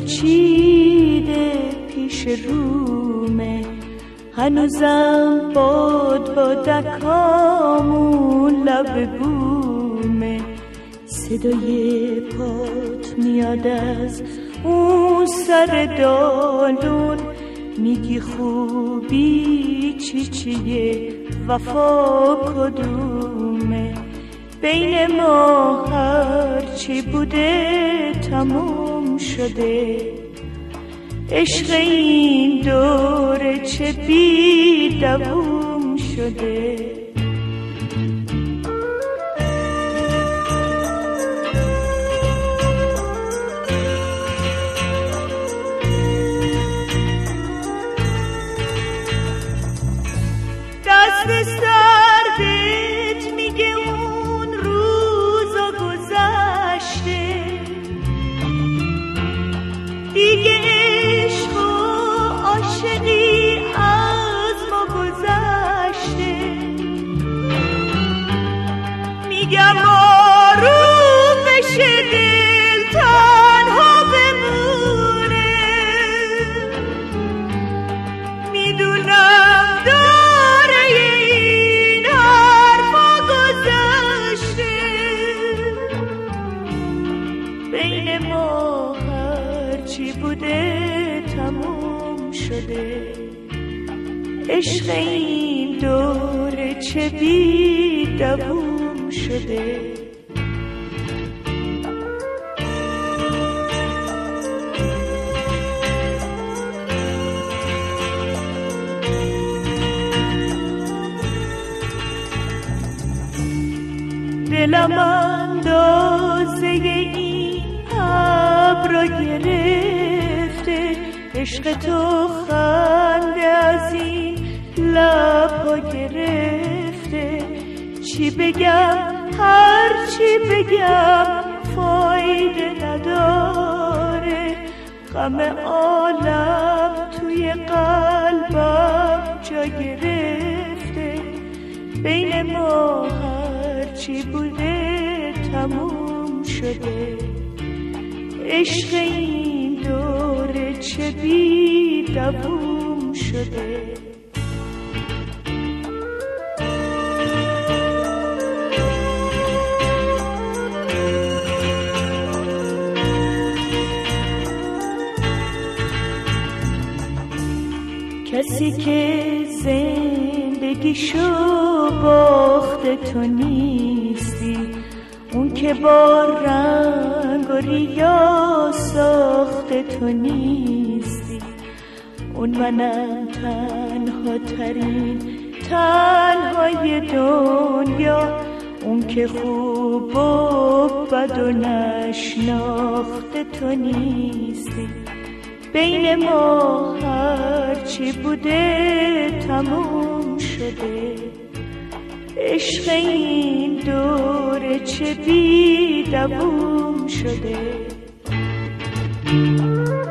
پیچیده پیش رومه، هنوزم باد با دکامون لب بومه. صدای پات میاد از اون سر دالون، میگی خوبی چیه وفا کدومه. بین ما هرچی بوده تموم شده، عشق این دوره چه بی دوام شده. دست سردت میگه اون روزا گذشته، دیگه عشق و عاشقی از ما گذشته. میگم آروم بشه دل تنها بمونه، میدونم داره این حرفا گذشته. بین ما هرچی بوده تموم شده، عشق این دوره چه بی دوام شده. دلم اندازه این ابرا گرفته، عشق تو خنده از این لبا گرفته. چی بگم هر چی بگم فایده نداره، غم عالم توی قلبم جا گرفته. بین ما هرچی بوده تموم شده، عشق این دوره چه بی دوام شده. کسی که زندگیشو باخته تو نیستی، اون که با رنگ و ریا ساخته تو نیستی. اون منم تنها ترین تنهای دنیا، اون که خوب و بد و نشناخته تو نیستی. بین ما هرچی بوده تموم شده، عشق این دوره چه بی دوام شده.